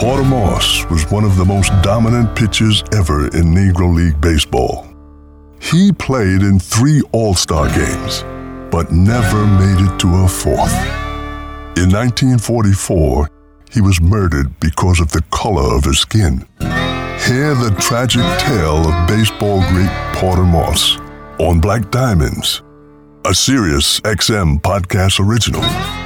Porter Moss was one of the most dominant pitchers ever in Negro League Baseball. He played in 3 All-Star games, but never made it to a 4th. In 1944, he was murdered because of the color of his skin. Hear the tragic tale of baseball great Porter Moss on Black Diamonds, a Sirius XM podcast original.